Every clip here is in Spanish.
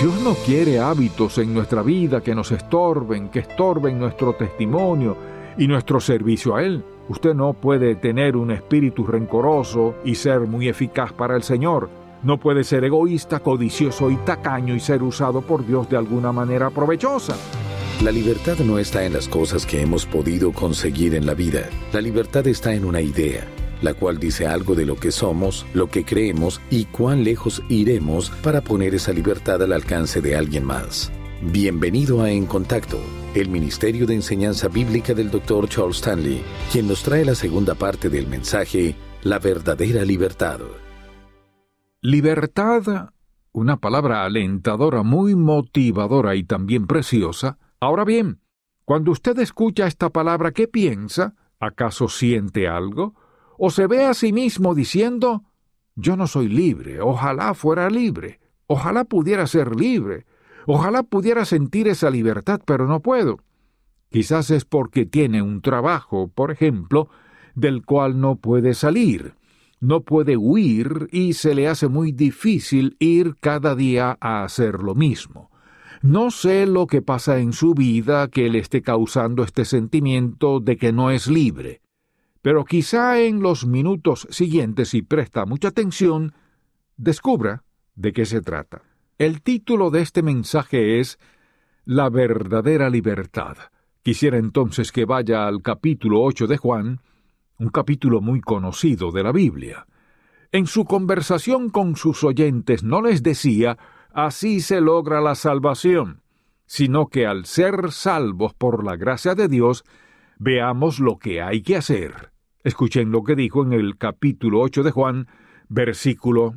Dios no quiere hábitos en nuestra vida que nos estorben, que estorben nuestro testimonio y nuestro servicio a Él. Usted no puede tener un espíritu rencoroso y ser muy eficaz para el Señor. No puede ser egoísta, codicioso y tacaño y ser usado por Dios de alguna manera provechosa. La libertad no está en las cosas que hemos podido conseguir en la vida. La libertad está en una idea, la cual dice algo de lo que somos, lo que creemos y cuán lejos iremos para poner esa libertad al alcance de alguien más. Bienvenido a En Contacto, el Ministerio de Enseñanza Bíblica del Dr. Charles Stanley, quien nos trae la segunda parte del mensaje, La verdadera libertad. Libertad, una palabra alentadora, muy motivadora y también preciosa. Ahora bien, cuando usted escucha esta palabra, ¿qué piensa? ¿Acaso siente algo? ¿O se ve a sí mismo diciendo, yo no soy libre, ojalá fuera libre, ojalá pudiera ser libre, ojalá pudiera sentir esa libertad, pero no puedo? Quizás es porque tiene un trabajo, por ejemplo, del cual no puede salir, no puede huir y se le hace muy difícil ir cada día a hacer lo mismo. No sé lo que pasa en su vida que le esté causando este sentimiento de que no es libre. Pero quizá en los minutos siguientes, si presta mucha atención, descubra de qué se trata. El título de este mensaje es La verdadera libertad. Quisiera entonces que vaya al capítulo 8 de Juan, un capítulo muy conocido de la Biblia. En su conversación con sus oyentes no les decía, así se logra la salvación, sino que al ser salvos por la gracia de Dios, veamos lo que hay que hacer. Escuchen lo que dijo en el capítulo 8 de Juan, versículo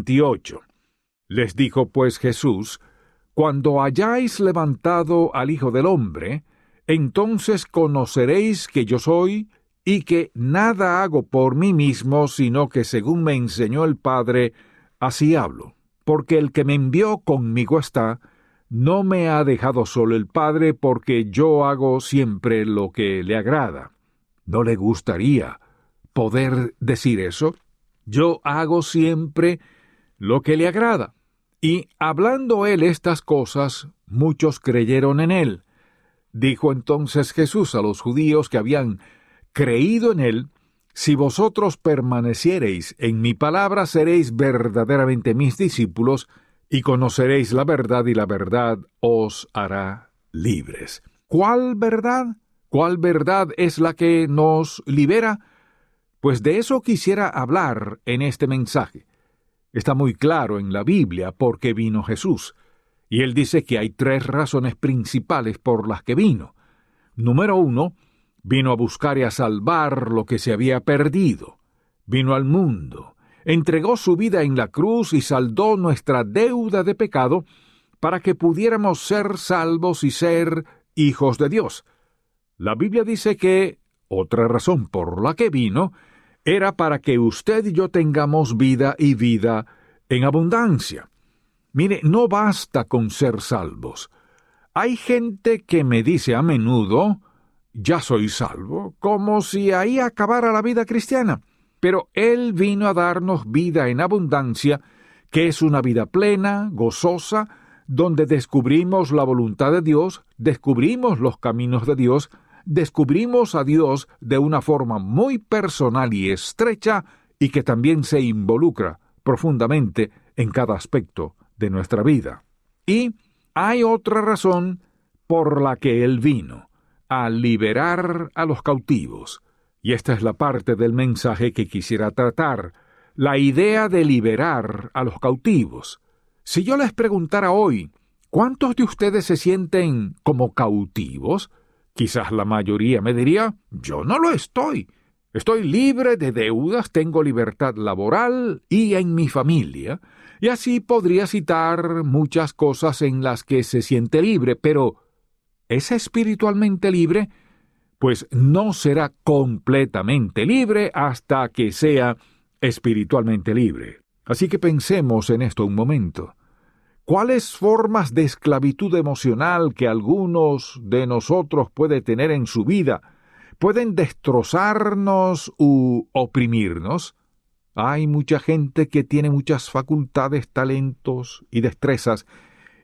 28. Les dijo pues Jesús, cuando hayáis levantado al Hijo del Hombre, entonces conoceréis que yo soy, y que nada hago por mí mismo, sino que según me enseñó el Padre, así hablo. Porque el que me envió conmigo está, no me ha dejado solo el Padre, porque yo hago siempre lo que le agrada. ¿No le gustaría poder decir eso? Yo hago siempre lo que le agrada. Y hablando él estas cosas, muchos creyeron en él. Dijo entonces Jesús a los judíos que habían creído en él, si vosotros permaneciereis en mi palabra, seréis verdaderamente mis discípulos, y conoceréis la verdad, y la verdad os hará libres. ¿Cuál verdad? ¿Cuál verdad es la que nos libera? Pues de eso quisiera hablar en este mensaje. Está muy claro en la Biblia por qué vino Jesús, y él dice que hay 3 razones principales por las que vino. Número 1, vino a buscar y a salvar lo que se había perdido. Vino al mundo, entregó su vida en la cruz y saldó nuestra deuda de pecado para que pudiéramos ser salvos y ser hijos de Dios. La Biblia dice que otra razón por la que vino era para que usted y yo tengamos vida y vida en abundancia. Mire, no basta con ser salvos. Hay gente que me dice a menudo, ya soy salvo, como si ahí acabara la vida cristiana. Pero Él vino a darnos vida en abundancia, que es una vida plena, gozosa, donde descubrimos la voluntad de Dios, descubrimos los caminos de Dios, descubrimos a Dios de una forma muy personal y estrecha, y que también se involucra profundamente en cada aspecto de nuestra vida. Y hay otra razón por la que Él vino, a liberar a los cautivos. Y esta es la parte del mensaje que quisiera tratar, la idea de liberar a los cautivos. Si yo les preguntara hoy, ¿cuántos de ustedes se sienten como cautivos? Quizás la mayoría me diría, yo no lo estoy. Estoy libre de deudas, tengo libertad laboral y en mi familia. Y así podría citar muchas cosas en las que se siente libre, pero ¿es espiritualmente libre? Pues no será completamente libre hasta que sea espiritualmente libre. Así que pensemos en esto un momento. ¿Cuáles formas de esclavitud emocional que algunos de nosotros puede tener en su vida pueden destrozarnos u oprimirnos? Hay mucha gente que tiene muchas facultades, talentos y destrezas,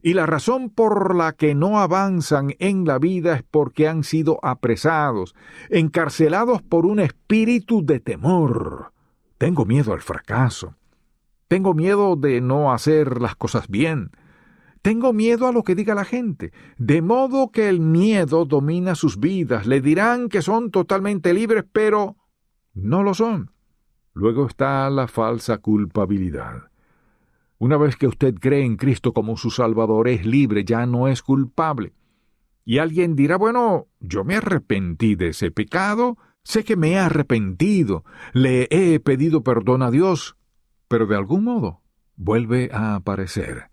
Y la razón por la que no avanzan en la vida es porque han sido apresados, encarcelados por un espíritu de temor. Tengo miedo al fracaso. Tengo miedo de no hacer las cosas bien. Tengo miedo a lo que diga la gente. De modo que el miedo domina sus vidas. Le dirán que son totalmente libres, pero no lo son. Luego está la falsa culpabilidad. Una vez que usted cree en Cristo como su Salvador, es libre, ya no es culpable. Y alguien dirá, bueno, yo me arrepentí de ese pecado, sé que me he arrepentido, le he pedido perdón a Dios, pero de algún modo vuelve a aparecer.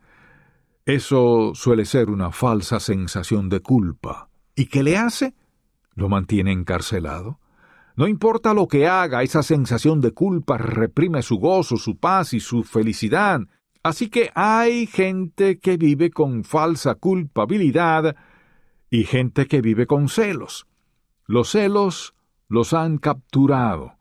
Eso suele ser una falsa sensación de culpa. ¿Y qué le hace? Lo mantiene encarcelado. No importa lo que haga, esa sensación de culpa reprime su gozo, su paz y su felicidad. Así que hay gente que vive con falsa culpabilidad y gente que vive con celos. Los celos los han capturado.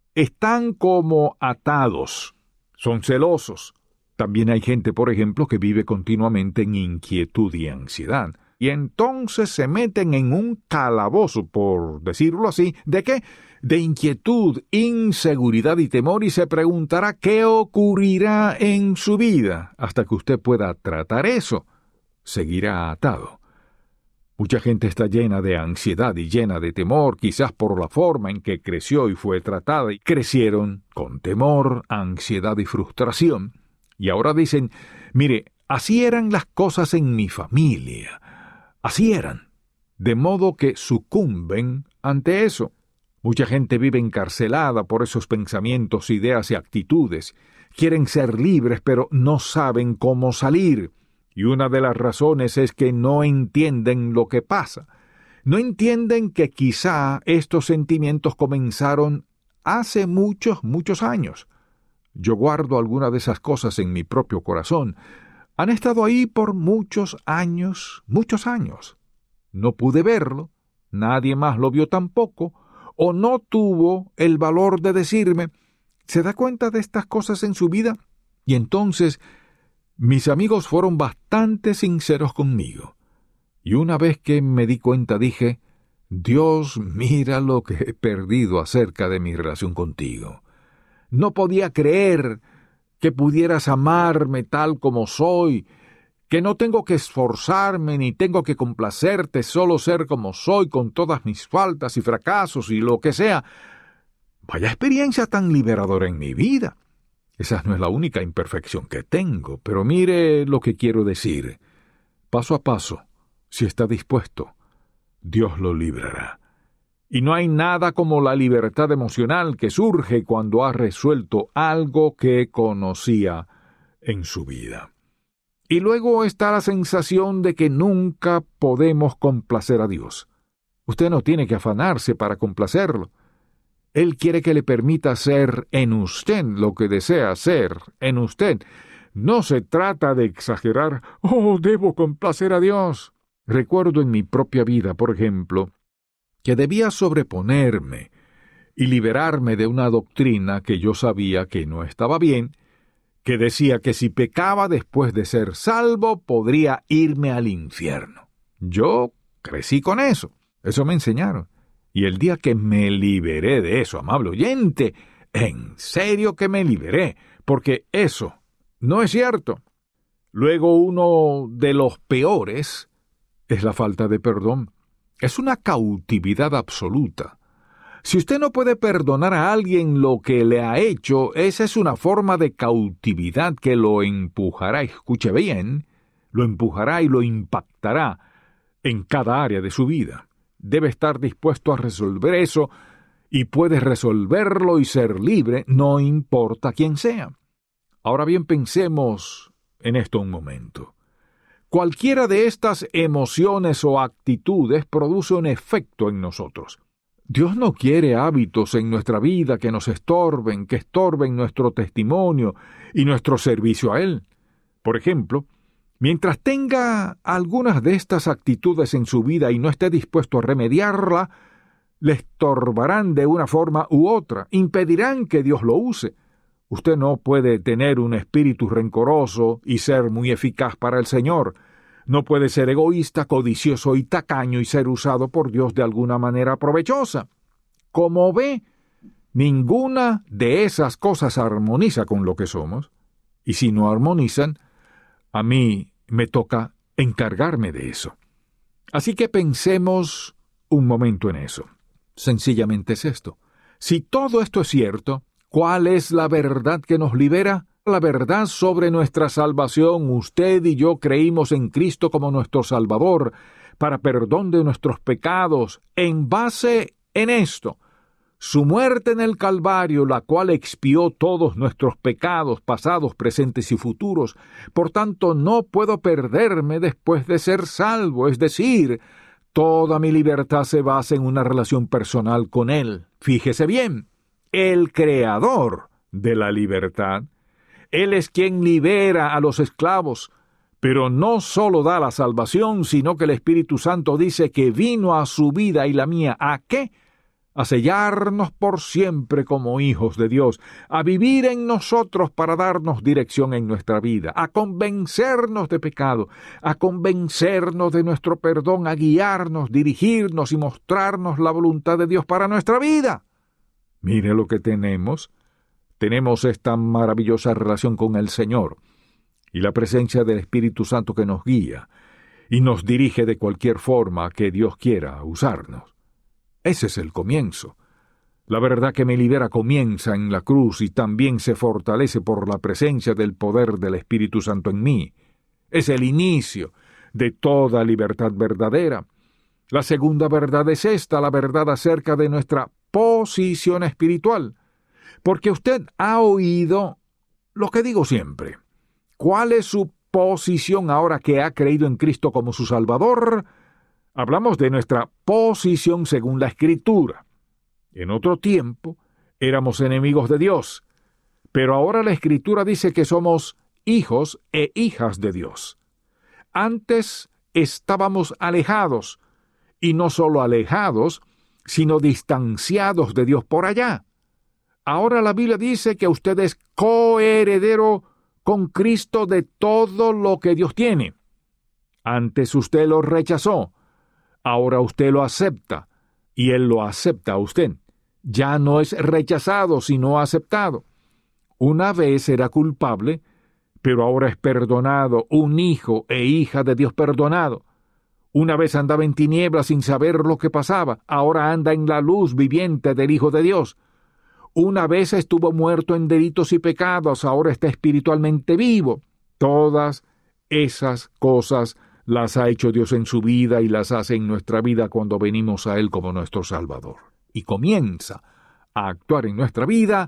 Están como atados. Son celosos. También hay gente, por ejemplo, que vive continuamente en inquietud y ansiedad. Y entonces se meten en un calabozo, por decirlo así, ¿de qué? De inquietud, inseguridad y temor, y se preguntará qué ocurrirá en su vida. Hasta que usted pueda tratar eso, seguirá atado. Mucha gente está llena de ansiedad y llena de temor, quizás por la forma en que creció y fue tratada, y crecieron con temor, ansiedad y frustración. Y ahora dicen, mire, así eran las cosas en mi familia. Así eran. De modo que sucumben ante eso. Mucha gente vive encarcelada por esos pensamientos, ideas y actitudes. Quieren ser libres, pero no saben cómo salir. Y una de las razones es que no entienden lo que pasa. No entienden que quizá estos sentimientos comenzaron hace muchos, muchos años. Yo guardo alguna de esas cosas en mi propio corazón. Han estado ahí por muchos años, muchos años. No pude verlo, nadie más lo vio tampoco, o no tuvo el valor de decirme, ¿se da cuenta de estas cosas en su vida? Y entonces mis amigos fueron bastante sinceros conmigo. Y una vez que me di cuenta dije, Dios, mira lo que he perdido acerca de mi relación contigo. No podía creer que pudieras amarme tal como soy, que no tengo que esforzarme ni tengo que complacerte, solo ser como soy con todas mis faltas y fracasos y lo que sea. Vaya experiencia tan liberadora en mi vida. Esa no es la única imperfección que tengo, pero mire lo que quiero decir. Paso a paso, si está dispuesto, Dios lo librará. Y no hay nada como la libertad emocional que surge cuando ha resuelto algo que conocía en su vida. Y luego está la sensación de que nunca podemos complacer a Dios. Usted no tiene que afanarse para complacerlo. Él quiere que le permita ser en usted lo que desea ser en usted. No se trata de exagerar, debo complacer a Dios. Recuerdo en mi propia vida, por ejemplo, que debía sobreponerme y liberarme de una doctrina que yo sabía que no estaba bien, que decía que si pecaba después de ser salvo podría irme al infierno. Yo crecí con eso, eso me enseñaron. Y el día que me liberé de eso, amable oyente, en serio que me liberé, porque eso no es cierto. Luego uno de los peores es la falta de perdón. Es una cautividad absoluta. Si usted no puede perdonar a alguien lo que le ha hecho, esa es una forma de cautividad que lo empujará, escuche bien, lo empujará y lo impactará en cada área de su vida. Debe estar dispuesto a resolver eso y puede resolverlo y ser libre, no importa quién sea. Ahora bien, pensemos en esto un momento. Cualquiera de estas emociones o actitudes produce un efecto en nosotros. Dios no quiere hábitos en nuestra vida que nos estorben, que estorben nuestro testimonio y nuestro servicio a Él. Por ejemplo, mientras tenga algunas de estas actitudes en su vida y no esté dispuesto a remediarla, le estorbarán de una forma u otra, impedirán que Dios lo use. Usted no puede tener un espíritu rencoroso y ser muy eficaz para el Señor. No puede ser egoísta, codicioso y tacaño y ser usado por Dios de alguna manera provechosa. Como ve, ninguna de esas cosas armoniza con lo que somos, y si no armonizan, a mí me toca encargarme de eso. Así que pensemos un momento en eso. Sencillamente es esto. Si todo esto es cierto, ¿cuál es la verdad que nos libera? La verdad sobre nuestra salvación. Usted y yo creímos en Cristo como nuestro Salvador para perdón de nuestros pecados. En base en esto, su muerte en el Calvario, la cual expió todos nuestros pecados pasados, presentes y futuros. Por tanto, no puedo perderme después de ser salvo, es decir, toda mi libertad se basa en una relación personal con Él. Fíjese bien, el Creador de la libertad. Él es quien libera a los esclavos, pero no solo da la salvación, sino que el Espíritu Santo dice que vino a su vida y la mía. ¿A qué? A sellarnos por siempre como hijos de Dios, a vivir en nosotros para darnos dirección en nuestra vida, a convencernos de pecado, a convencernos de nuestro perdón, a guiarnos, dirigirnos y mostrarnos la voluntad de Dios para nuestra vida. Mire lo que tenemos. Tenemos esta maravillosa relación con el Señor y la presencia del Espíritu Santo que nos guía y nos dirige de cualquier forma que Dios quiera usarnos. Ese es el comienzo. La verdad que me libera comienza en la cruz y también se fortalece por la presencia del poder del Espíritu Santo en mí. Es el inicio de toda libertad verdadera. La segunda verdad es esta, la verdad acerca de nuestra posición espiritual. Porque usted ha oído lo que digo siempre. ¿Cuál es su posición ahora que ha creído en Cristo como su Salvador? Hablamos de nuestra posición según la Escritura. En otro tiempo éramos enemigos de Dios, pero ahora la Escritura dice que somos hijos e hijas de Dios. Antes estábamos alejados, y no solo alejados, sino distanciados de Dios por allá. Ahora la Biblia dice que usted es coheredero con Cristo de todo lo que Dios tiene. Antes usted lo rechazó, ahora usted lo acepta, y Él lo acepta a usted. Ya no es rechazado, sino aceptado. Una vez era culpable, pero ahora es perdonado, un hijo e hija de Dios perdonado. Una vez andaba en tinieblas sin saber lo que pasaba, ahora anda en la luz viviente del Hijo de Dios. Una vez estuvo muerto en delitos y pecados, ahora está espiritualmente vivo. Todas esas cosas las ha hecho Dios en su vida y las hace en nuestra vida cuando venimos a Él como nuestro Salvador. Y comienza a actuar en nuestra vida,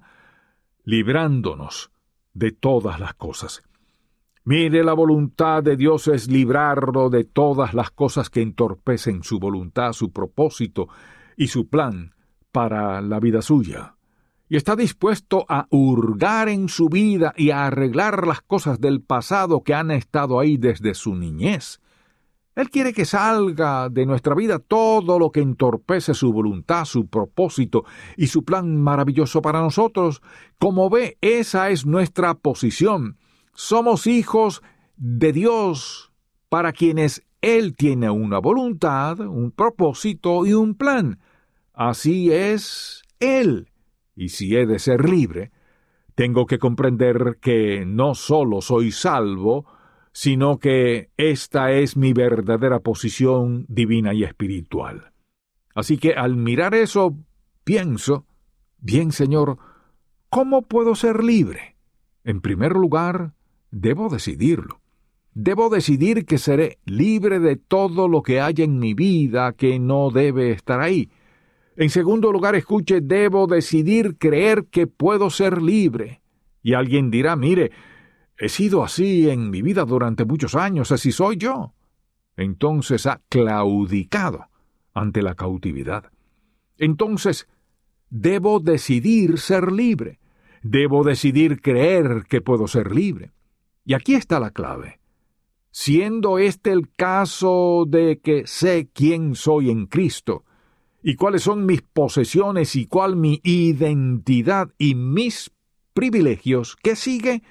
librándonos de todas las cosas. Mire, la voluntad de Dios es librarlo de todas las cosas que entorpecen su voluntad, su propósito y su plan para la vida suya. Y está dispuesto a hurgar en su vida y a arreglar las cosas del pasado que han estado ahí desde su niñez. Él quiere que salga de nuestra vida todo lo que entorpece su voluntad, su propósito y su plan maravilloso para nosotros. Como ve, esa es nuestra posición. Somos hijos de Dios para quienes Él tiene una voluntad, un propósito y un plan. Así es Él. Y si he de ser libre, tengo que comprender que no solo soy salvo, sino que esta es mi verdadera posición divina y espiritual. Así que al mirar eso, pienso, bien, Señor, ¿cómo puedo ser libre? En primer lugar, debo decidirlo. Debo decidir que seré libre de todo lo que haya en mi vida que no debe estar ahí. En segundo lugar, escuche, debo decidir creer que puedo ser libre. Y alguien dirá, mire, he sido así en mi vida durante muchos años, así soy yo. Entonces ha claudicado ante la cautividad. Entonces, debo decidir ser libre. Debo decidir creer que puedo ser libre. Y aquí está la clave. Siendo este el caso de que sé quién soy en Cristo, y cuáles son mis posesiones y cuál mi identidad y mis privilegios, ¿qué sigue?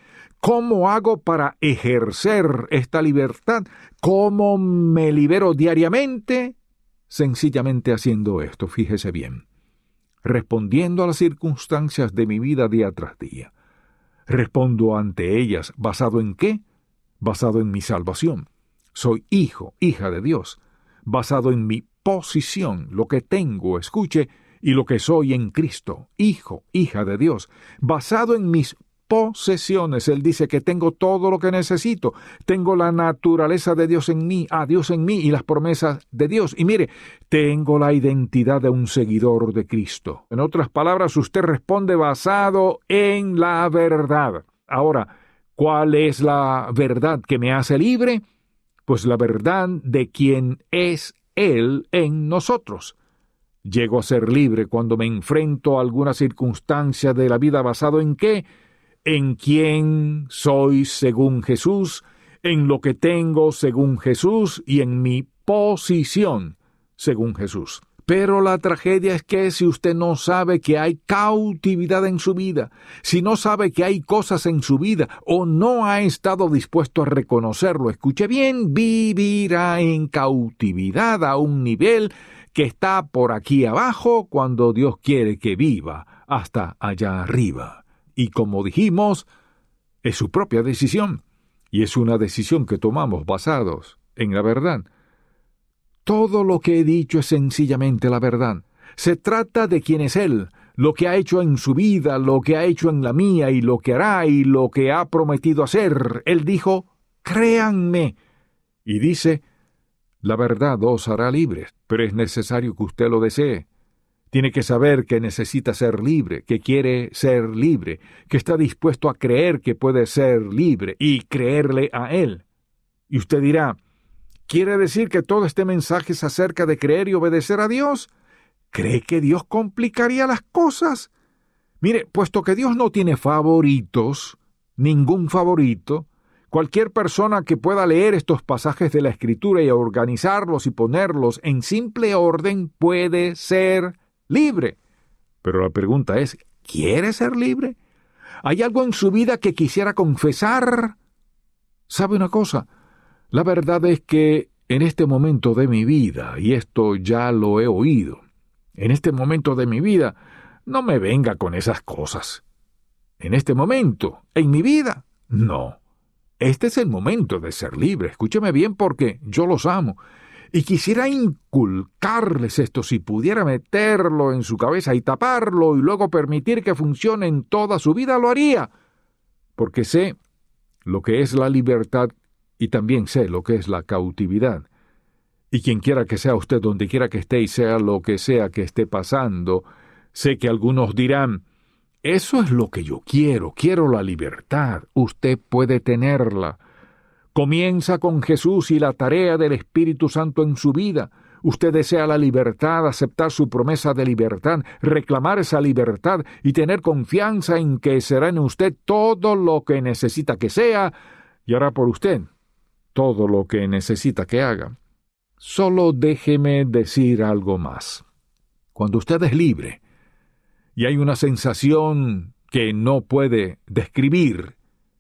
¿Cómo hago para ejercer esta libertad? ¿Cómo me libero diariamente? Sencillamente haciendo esto, fíjese bien. Respondiendo a las circunstancias de mi vida día tras día. Respondo ante ellas, ¿basado en qué? Basado en mi salvación. Soy hijo, hija de Dios. Basado en mi posición, lo que tengo, escuche, y lo que soy en Cristo, hijo, hija de Dios. Basado en mis posesiones, Él dice que tengo todo lo que necesito. Tengo la naturaleza de Dios en mí, a Dios en mí y las promesas de Dios. Y mire, tengo la identidad de un seguidor de Cristo. En otras palabras, usted responde basado en la verdad. Ahora, ¿cuál es la verdad que me hace libre? Pues la verdad de quién es Él en nosotros. Llego a ser libre cuando me enfrento a alguna circunstancia de la vida. ¿Basado en qué? En quién soy según Jesús, en lo que tengo según Jesús y en mi posición según Jesús. Pero la tragedia es que si usted no sabe que hay cautividad en su vida, si no sabe que hay cosas en su vida o no ha estado dispuesto a reconocerlo, escuche bien, vivirá en cautividad a un nivel que está por aquí abajo cuando Dios quiere que viva hasta allá arriba. Y como dijimos, es su propia decisión, y es una decisión que tomamos basados en la verdad. Todo lo que he dicho es sencillamente la verdad. Se trata de quién es Él, lo que ha hecho en su vida, lo que ha hecho en la mía, y lo que hará, y lo que ha prometido hacer. Él dijo, créanme. Y dice, la verdad os hará libres, pero es necesario que usted lo desee. Tiene que saber que necesita ser libre, que quiere ser libre, que está dispuesto a creer que puede ser libre y creerle a Él. Y usted dirá, ¿quiere decir que todo este mensaje es acerca de creer y obedecer a Dios? ¿Cree que Dios complicaría las cosas? Mire, puesto que Dios no tiene favoritos, ningún favorito, cualquier persona que pueda leer estos pasajes de la Escritura y organizarlos y ponerlos en simple orden puede ser libre. Pero la pregunta es, ¿quiere ser libre? ¿Hay algo en su vida que quisiera confesar? ¿Sabe una cosa? La verdad es que en este momento de mi vida, y esto ya lo he oído, en este momento de mi vida, no me venga con esas cosas. En este momento, en mi vida, no. Este es el momento de ser libre. Escúcheme bien porque yo los amo. Y quisiera inculcarles esto, si pudiera meterlo en su cabeza y taparlo y luego permitir que funcione en toda su vida, lo haría. Porque sé lo que es la libertad y también sé lo que es la cautividad. Y quien quiera que sea usted, donde quiera que esté y sea lo que sea que esté pasando, sé que algunos dirán, eso es lo que yo quiero la libertad. Usted puede tenerla. Comienza con Jesús y la tarea del Espíritu Santo en su vida. Usted desea la libertad, aceptar su promesa de libertad, reclamar esa libertad y tener confianza en que será en usted todo lo que necesita que sea y hará por usted todo lo que necesita que haga. Solo déjeme decir algo más. Cuando usted es libre y hay una sensación que no puede describirla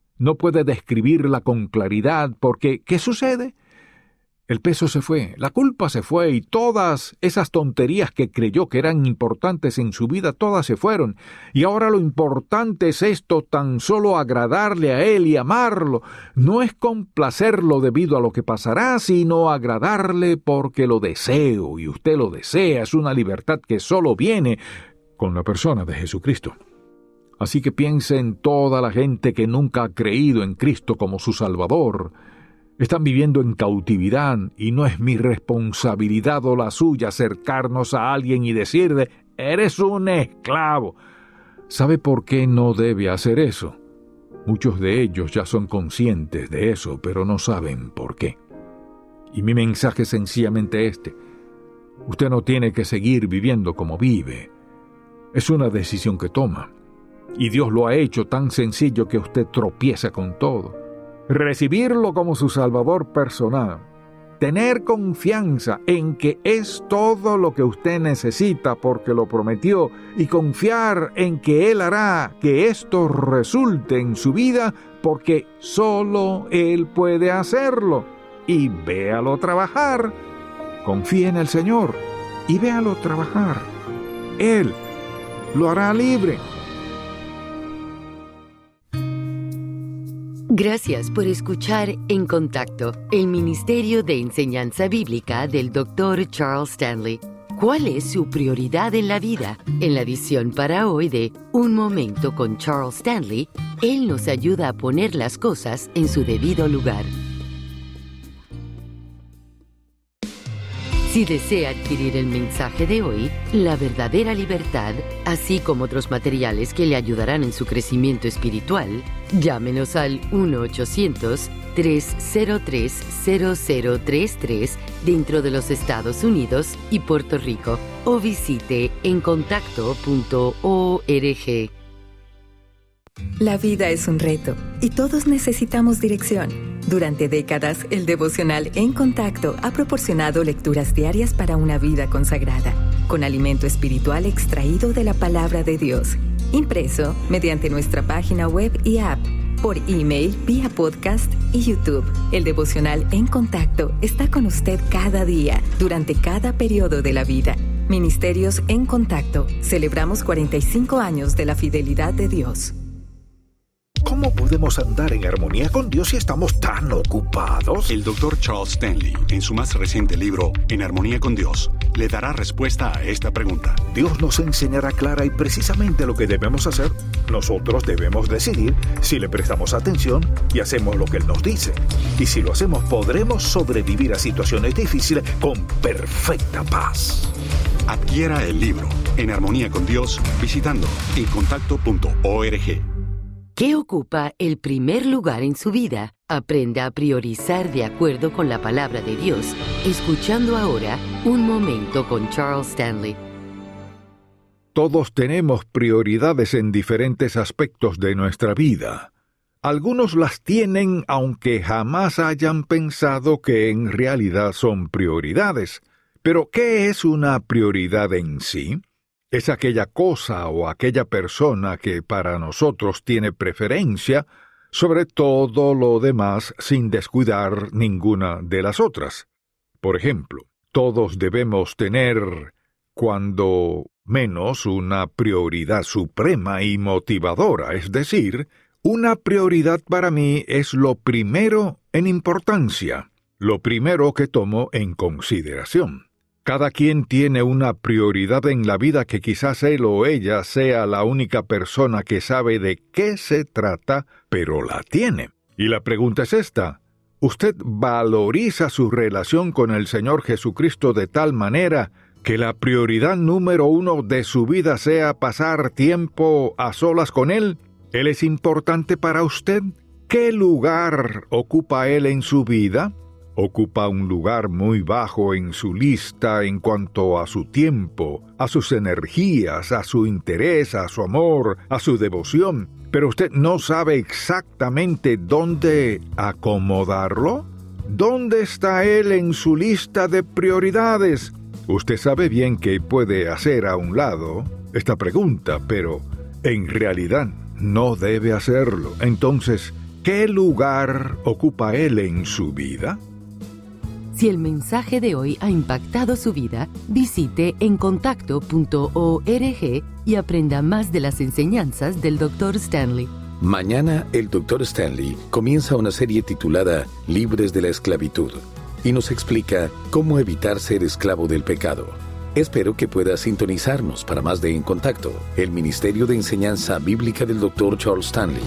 con claridad, porque ¿qué sucede? El peso se fue, la culpa se fue y todas esas tonterías que creyó que eran importantes en su vida, todas se fueron. Y ahora lo importante es esto, tan solo agradarle a Él y amarlo. No es complacerlo debido a lo que pasará, sino agradarle porque lo deseo y usted lo desea. Es una libertad que solo viene con la persona de Jesucristo. Así que piense en toda la gente que nunca ha creído en Cristo como su Salvador. Están viviendo en cautividad y no es mi responsabilidad o la suya acercarnos a alguien y decirle, eres un esclavo. ¿Sabe por qué no debe hacer eso? Muchos de ellos ya son conscientes de eso, pero no saben por qué. Y mi mensaje es sencillamente este. Usted no tiene que seguir viviendo como vive. Es una decisión que toma. Y Dios lo ha hecho tan sencillo que usted tropieza con todo. Recibirlo como su Salvador personal tener confianza en que es todo lo que usted necesita porque lo prometió y confiar en que Él hará que esto resulte en su vida porque solo Él puede hacerlo. Y véalo trabajar. Confíe en el Señor y véalo trabajar. Él lo hará libre. Gracias por escuchar En Contacto, el Ministerio de Enseñanza Bíblica del Dr. Charles Stanley. ¿Cuál es su prioridad en la vida? En la edición para hoy de Un Momento con Charles Stanley, él nos ayuda a poner las cosas en su debido lugar. Si desea adquirir el mensaje de hoy, La Verdadera Libertad, así como otros materiales que le ayudarán en su crecimiento espiritual, llámenos al 1-800-303-0033 dentro de los Estados Unidos y Puerto Rico o visite encontacto.org. La vida es un reto y todos necesitamos dirección. Durante décadas, el devocional En Contacto ha proporcionado lecturas diarias para una vida consagrada, con alimento espiritual extraído de la palabra de Dios, impreso mediante nuestra página web y app, por email, vía podcast y YouTube. El devocional En Contacto está con usted cada día, durante cada periodo de la vida. Ministerios En Contacto. Celebramos 45 años de la fidelidad de Dios. ¿Cómo podemos andar en armonía con Dios si estamos tan ocupados? El Dr. Charles Stanley, en su más reciente libro, En Armonía con Dios, le dará respuesta a esta pregunta. Dios nos enseñará clara y precisamente lo que debemos hacer. Nosotros debemos decidir si le prestamos atención y hacemos lo que Él nos dice. Y si lo hacemos, podremos sobrevivir a situaciones difíciles con perfecta paz. Adquiera el libro, En Armonía con Dios, visitando encontacto.org. ¿Qué ocupa el primer lugar en su vida? Aprenda a priorizar de acuerdo con la palabra de Dios, escuchando ahora Un Momento con Charles Stanley. Todos tenemos prioridades en diferentes aspectos de nuestra vida. Algunos las tienen aunque jamás hayan pensado que en realidad son prioridades. Pero, ¿qué es una prioridad en sí? Es aquella cosa o aquella persona que para nosotros tiene preferencia sobre todo lo demás sin descuidar ninguna de las otras. Por ejemplo, todos debemos tener, cuando menos, una prioridad suprema y motivadora, es decir, una prioridad para mí es lo primero en importancia, lo primero que tomo en consideración. Cada quien tiene una prioridad en la vida que quizás él o ella sea la única persona que sabe de qué se trata, pero la tiene. Y la pregunta es esta: ¿usted valoriza su relación con el Señor Jesucristo de tal manera que la prioridad número 1 de su vida sea pasar tiempo a solas con Él? ¿Él es importante para usted? ¿Qué lugar ocupa Él en su vida? Ocupa un lugar muy bajo en su lista en cuanto a su tiempo, a sus energías, a su interés, a su amor, a su devoción. Pero usted no sabe exactamente dónde acomodarlo. ¿Dónde está Él en su lista de prioridades? Usted sabe bien que puede hacer a un lado esta pregunta, pero en realidad no debe hacerlo. Entonces, ¿qué lugar ocupa Él en su vida? Si el mensaje de hoy ha impactado su vida, visite encontacto.org y aprenda más de las enseñanzas del Dr. Stanley. Mañana el Dr. Stanley comienza una serie titulada Libres de la Esclavitud y nos explica cómo evitar ser esclavo del pecado. Espero que pueda sintonizarnos para más de En Contacto, el Ministerio de Enseñanza Bíblica del Dr. Charles Stanley.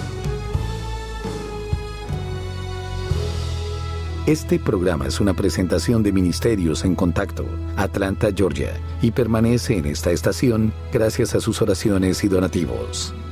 Este programa es una presentación de Ministerios En Contacto, Atlanta, Georgia, y permanece en esta estación gracias a sus oraciones y donativos.